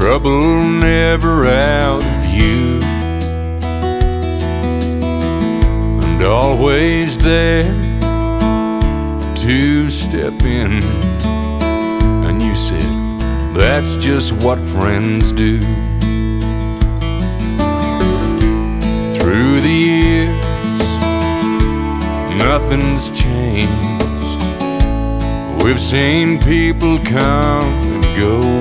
trouble never out of you, and always there to step in. And you said, that's just what friends do. Through the years, nothing's changed. We've seen people come and go,